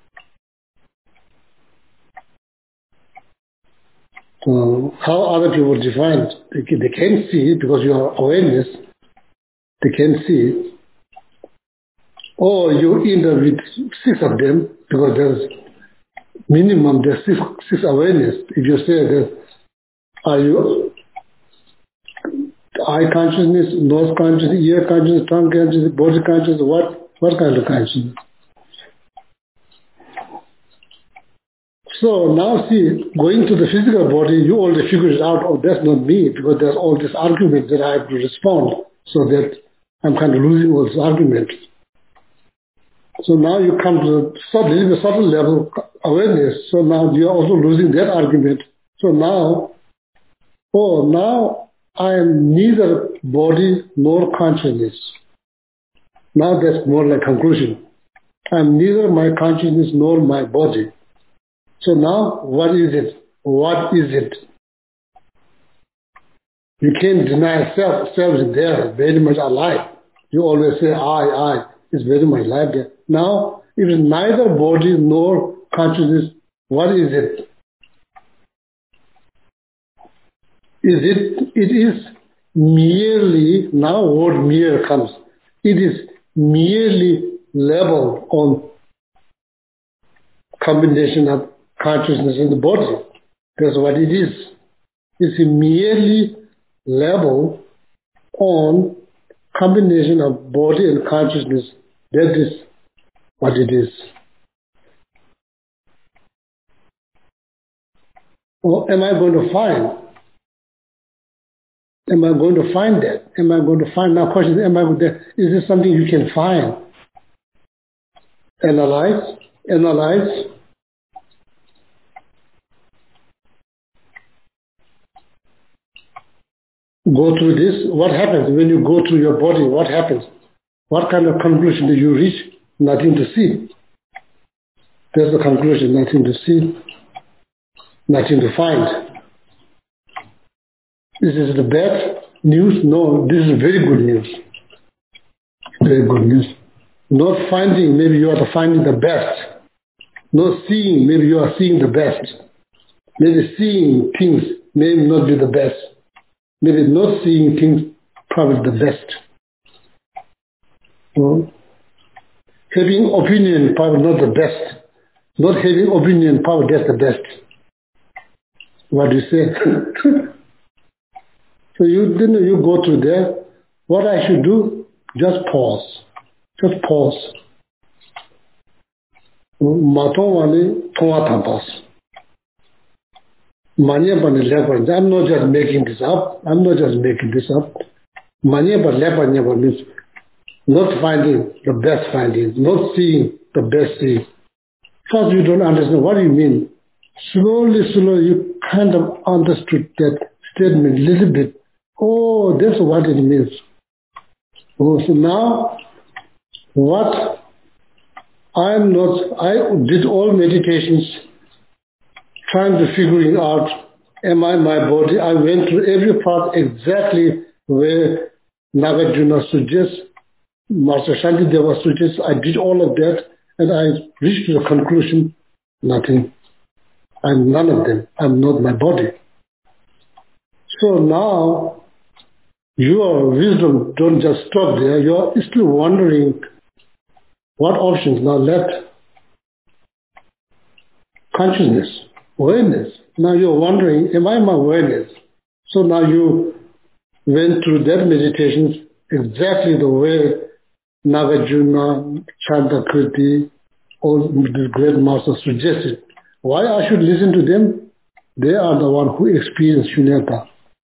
How other people define it? They can see it because you are awareness. They can see it. Or you end up with 6 of them because there's minimum there's six awareness. If you say that, are you eye consciousness, nose consciousness, ear consciousness, tongue consciousness, body consciousness, what kind of consciousness? So now see, going to the physical body, you already figured it out, oh, that's not me, because there's all this argument that I have to respond, so that I'm kind of losing all this argument. So now you come to the subtle level awareness, so now you are also losing that argument. So now, now I am neither body nor consciousness. Now that's more like conclusion. I am neither my consciousness nor my body. So now, what is it? What is it? You can't deny self. Self is there, very much alive. You always say, I. It's very much alive there. Now, it is neither body nor consciousness. What is it? It is merely, now word mere comes. It is merely leveled on combination of consciousness in the body. That's what it is. It's merely level on combination of body and consciousness. That is what it is. Or am I going to find? Am I going to find that? Am I going to find? Now question is this something you can find? Analyze. Go through this. What happens when you go through your body? What happens? What kind of conclusion do you reach? Nothing to see. That's the conclusion. Nothing to see. Nothing to find. This is the bad news? No, this is very good news. Very good news. Not finding, maybe you are finding the best. Not seeing, maybe you are seeing the best. Maybe seeing things may not be the best. Maybe not seeing things, probably the best. Having opinion, probably not the best. Not having opinion, probably that's the best. What do you say? So you go through there. What I should do? Just pause. Just pause. I'm not just making this up. Manya means not finding the best findings, not seeing the best seeing. First you don't understand what do you mean. Slowly you kind of understood that statement a little bit. Oh, that's what it means. Oh, so now what I did all meditations trying to figuring out, am I my body? I went through every part exactly where Nagarjuna suggests, Master Shantideva suggests. I did all of that and I reached to the conclusion, nothing. I'm none of them. I'm not my body. So now, your wisdom don't just stop there. You're still wondering what options now left. Consciousness, awareness. Now you're wondering, am I my awareness? So now you went through that meditation exactly the way Nagarjuna, Chandakriti, all the great masters suggested. Why I should listen to them? They are the one who experienced shunyata.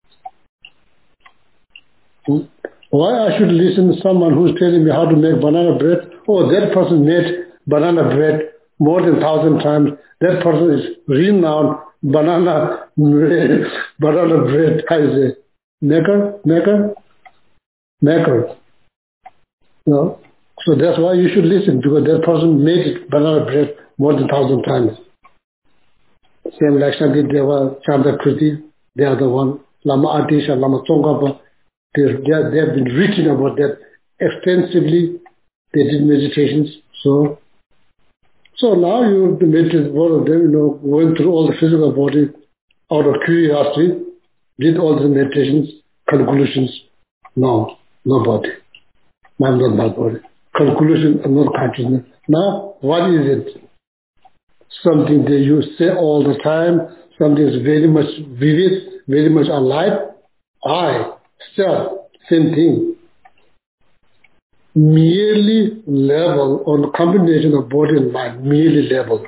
Why I should listen to someone who's telling me how to make banana bread? Oh, that person made banana bread more than 1,000 times. That person is renowned banana bread. How is it? Maker? No. So that's why you should listen, because that person made it banana bread more than 1,000 times. Same like Shantideva, Chandra Kriti, they are the one, Lama Atisha, Lama Tsongkhapa, they have been written about that extensively. They did meditations. So now you meditate, both of them, going through all the physical body out of curiosity, did all the meditations, conclusions. No body. I'm not my body. Conclusion, I'm not consciousness. Now, what is it? Something that you say all the time, something is very much vivid, very much alive. I, self, same thing. Merely level on combination of body and mind, merely level.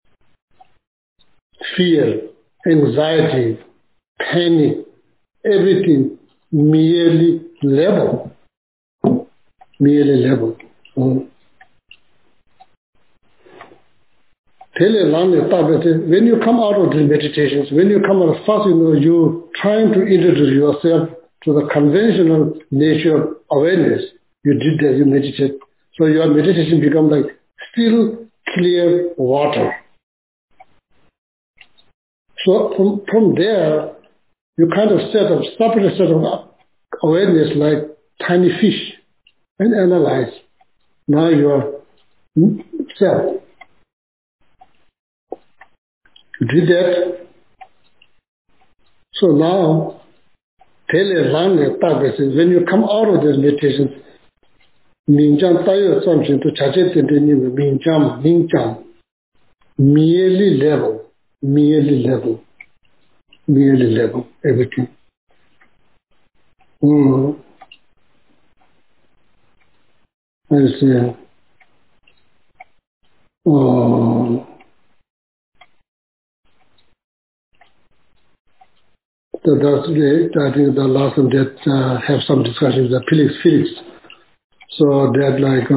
Fear, anxiety, panic, everything merely level. Merely level. When you come out of these meditations, when you come out of first, you're trying to introduce yourself to the conventional nature of awareness. You did that, you meditate. So your meditation becomes like still, clear water. So from there, you kind of separate set of awareness like tiny fish and analyze. Now your self. You did that. So now, when you come out of this meditation, Minjam Tayo Samshin to Chajet Minjam, merely level, everything. I see. I think the last one that have some discussions with Felix. So that like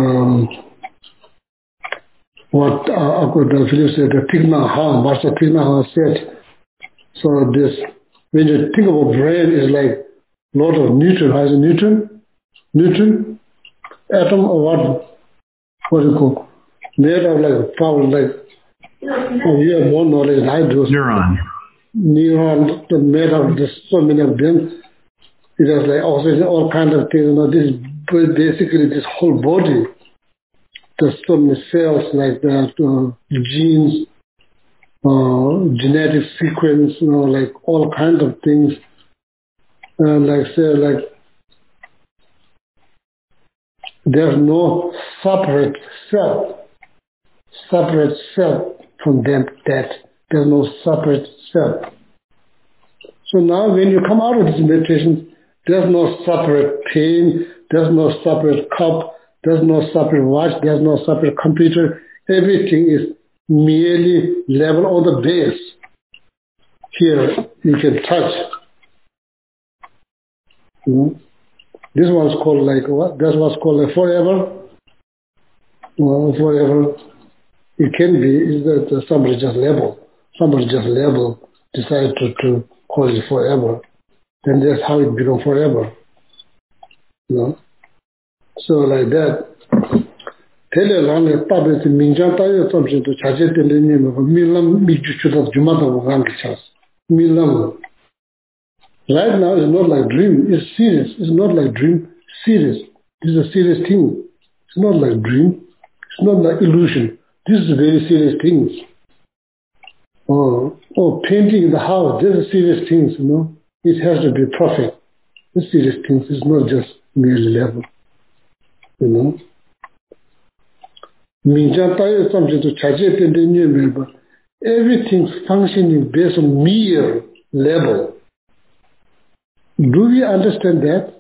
what Felix said, the Thich Nhat Hanh, Master Thich Nhat Hanh said. So this, when you think about brain, is like a lot of neutron. Has a neutron, atom or what do you call? Made of like power, like you have more knowledge than I do. Neuron made of this, so many of them. It has like also all kinds of things. This basically this whole body. There's so many cells like that, genes, genetic sequence, like all kinds of things. And there's no separate cell from them. That there's no separate cell. So now when you come out of this meditation, there's no separate pen, there's no separate cup, there's no separate watch, there's no separate computer. Everything is merely level on the base. Here you can touch. This one's called like what? That one's called like forever. Well, forever. It can be is that somebody just decided to call it forever. Then that's how it becomes forever. So like that. Right now it's not like dream, it's serious. It's not like dream, serious. This is a serious thing. It's not like dream, it's not like illusion. This is very serious things. Painting in the house, these are serious things, It has to be perfect. It's serious things, it's not just merely level. Everything's functioning based on mere level. Do we understand that?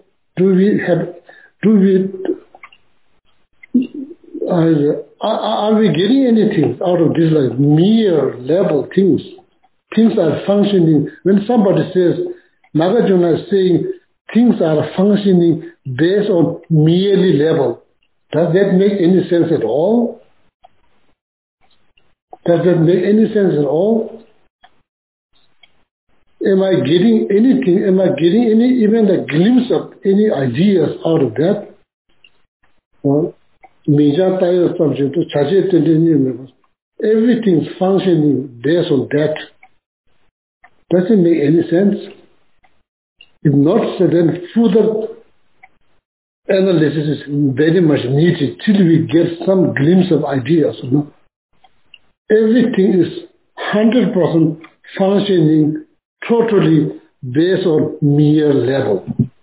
Are we getting anything out of this like mere level things? Things are functioning. When somebody says, Nagarjuna is saying, things are functioning based on merely level. Does that make any sense at all? Does that make any sense at all? Am I getting anything? Am I getting even a glimpse of any ideas out of that? Well, Mija Tayo subject to Chaje Tendini, everything is functioning based on that. Doesn't make any sense. If not, so then further analysis is very much needed till we get some glimpse of ideas. You know? Everything is 100% functioning totally based on mere level.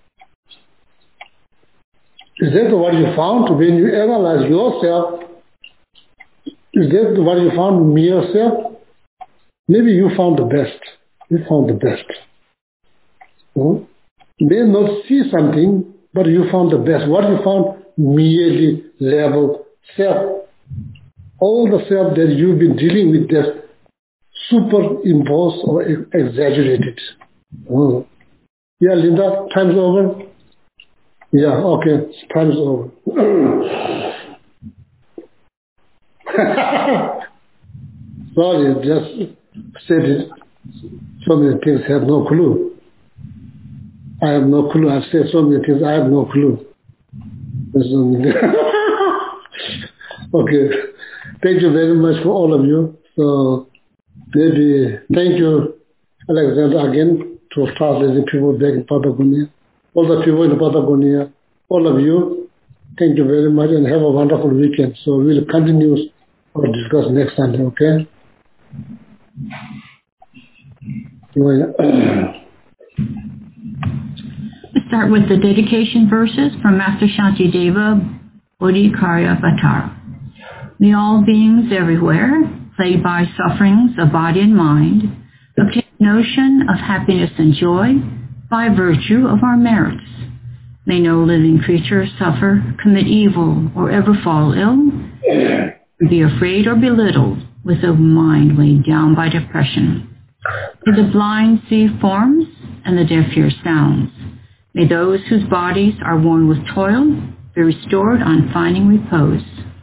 Is that what you found when you analyze yourself? Is that what you found in yourself? Maybe you found the best. You found the best. You may not see something, but you found the best. What you found? Merely level self. All the self that you've been dealing with that superimposed or exaggerated. Yeah, Linda, time's over? Yeah, okay, time's over. Sorry, just said it. So many things, I have no clue. I have no clue. I've said so many things, I have no clue. Okay, thank you very much for all of you. So, maybe, thank you, Alexander, again, to translate people back in Patagonia. All the people in Patagonia, all of you, thank you very much and have a wonderful weekend. So we'll continue or discuss next Sunday, okay? We start with the dedication verses from Master Shantideva Bodhikaya Bhattara. May all beings everywhere, plagued by sufferings of body and mind, obtain notion of happiness and joy by virtue of our merits. May no living creature suffer, commit evil, or ever fall ill, be afraid or belittled with a mind weighed down by depression. May the blind see forms and the deaf hear sounds. May those whose bodies are worn with toil be restored on finding repose.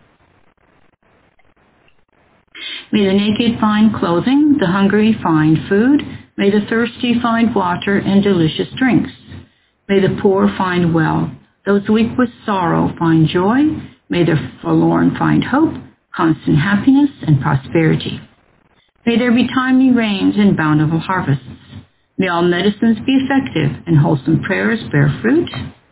May the naked find clothing, the hungry find food. May the thirsty find water and delicious drinks. May the poor find wealth, those weak with sorrow find joy. May the forlorn find hope, constant happiness, and prosperity. May there be timely rains and bountiful harvests. May all medicines be effective and wholesome prayers bear fruit.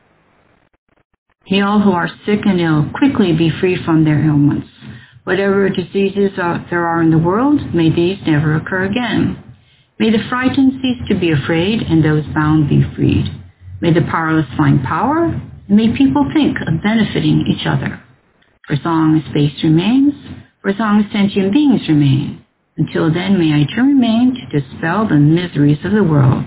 May all who are sick and ill quickly be freed from their ailments. Whatever diseases there are in the world, may these never occur again. May the frightened cease to be afraid and those bound be freed. May the powerless find power, and may people think of benefiting each other. For as long as space remains, for as long as sentient beings remain, until then may I too remain to dispel the miseries of the world.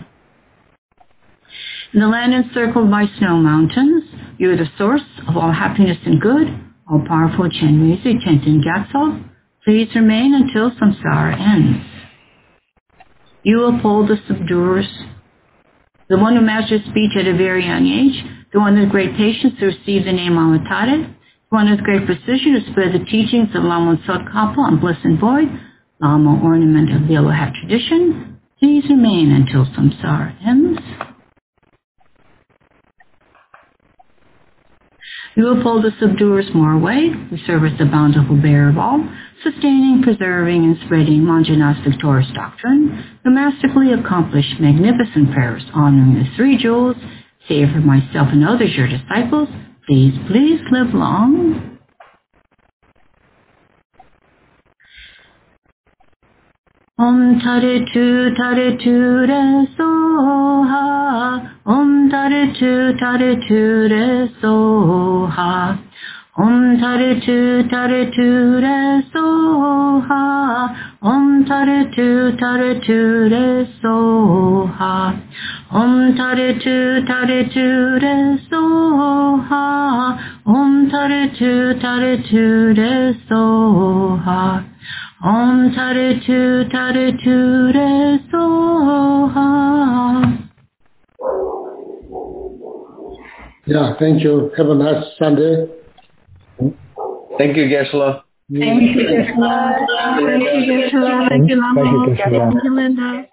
In the land encircled by snow mountains, you are the source of all happiness and good, all-powerful Chenrezig Tenten Gyatso. Please remain until samsara ends. You uphold the subduers, the one who masters speech at a very young age, the one with great patience to receive the name Amatare, the one with great precision to spread the teachings of Lama Tsongkhapa on bliss and void, Lama ornament of the yellow hat tradition. Please remain until samsara ends. You uphold the subduers more way, who serve as the bountiful bearer of all, sustaining, preserving, and spreading Manjana's victorious doctrine, who masterfully accomplish magnificent prayers honoring the three jewels, save for myself and others, your disciples. Please, please live long. Om Tare Tu Re Soha. Om Tare Tu Re Soha. Om Tare Tu Re Soha. Om Tare Tu Re Soha. Om Tare Tu Re Soha. Om Tare Tu Re Soha. Om Tare Tu Re Soha. Yeah, thank you. Have a nice Sunday. Thank you, Geshe-la. Thank you, Geshe-la. Thank you, Geshe-la. Thank you, Lama. Thank you, Linda.